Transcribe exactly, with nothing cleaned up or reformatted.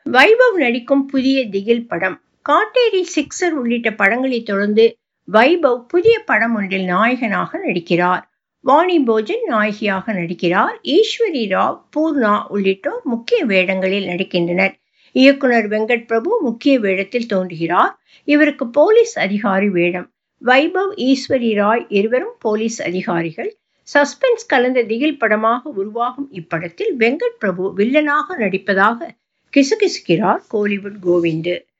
வைபவ் நடிக்கும் புதிய திகில் படம். காட்டேரி, சிக்ஸர் உள்ளிட்ட படங்களை தொடர்ந்து வைபவ் புதிய படம் ஒன்றில் நாயகனாக நடிக்கிறார். வாணி போஜன் நாயகியாக நடிக்கிறார். ஈஸ்வரி ராவ், பூர்ணா உள்ளிட்டோர் முக்கிய வேடங்களில் நடிக்கின்றனர். இயக்குனர் வெங்கட் பிரபு முக்கிய வேடத்தில் தோன்றுகிறார். இவருக்கு போலீஸ் அதிகாரி வேடம். வைபவ், ஈஸ்வரி ராய் இருவரும் போலீஸ் அதிகாரிகள். சஸ்பென்ஸ் கலந்த திகில் படமாக உருவாகும் இப்படத்தில் வெங்கட் பிரபு வில்லனாக நடிப்பதாக கிசுகிசுக்கிறார் கோலிவுட் கோவிந்து.